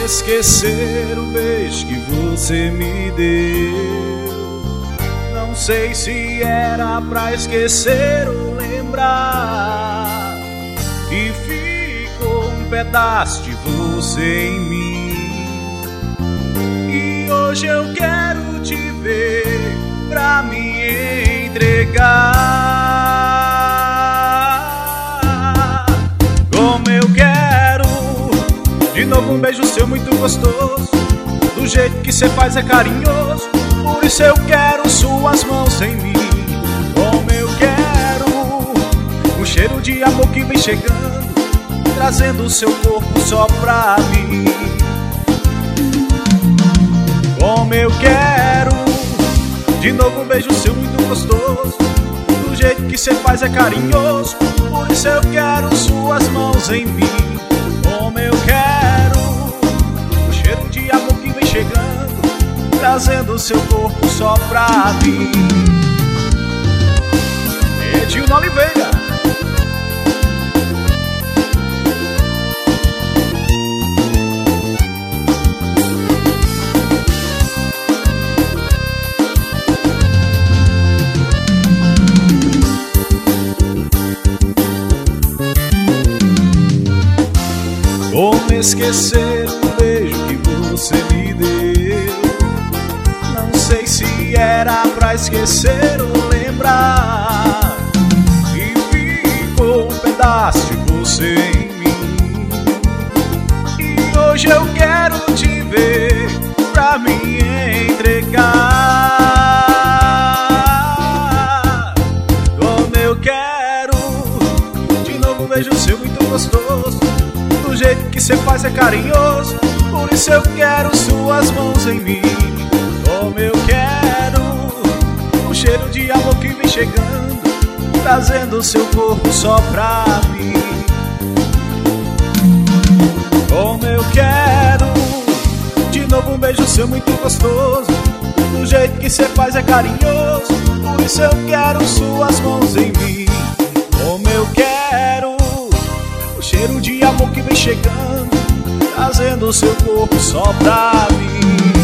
esquecer o beijo que você me deu. Não sei se era pra esquecer ou lembrar que ficou um pedaço de você em mim. E hoje eu quero te ver pra me entregar. Como eu quero de novo um beijo seu muito gostoso, do jeito que cê faz é carinhoso. Por isso eu quero suas mãos em mim. Como eu quero o cheiro de amor que vem chegando, trazendo o seu corpo só pra mim. Como eu quero de novo um beijo seu muito gostoso, do jeito que cê faz é carinhoso. Por isso eu quero suas mãos em mim. Como eu quero o cheiro de amor que vem chegando, trazendo o seu corpo só pra mim. Edilno Oliveira. Como esquecer o beijo que você me deu? Não sei se era pra esquecer ou lembrar que ficou um pedaço de você em mim. E hoje eu quero te ver pra me entregar. Como eu quero de novo um beijo seu muito gostoso, do jeito que cê faz é carinhoso. Por isso eu quero suas mãos em mim. Como eu quero o cheiro de amor que vem chegando, trazendo o seu corpo só pra mim. Como eu quero de novo um beijo seu muito gostoso, do jeito que cê faz é carinhoso. Por isso eu quero suas mãos em mim. Como eu quero o cheiro de amor que vem chegando, trazendo o seu corpo só pra mim.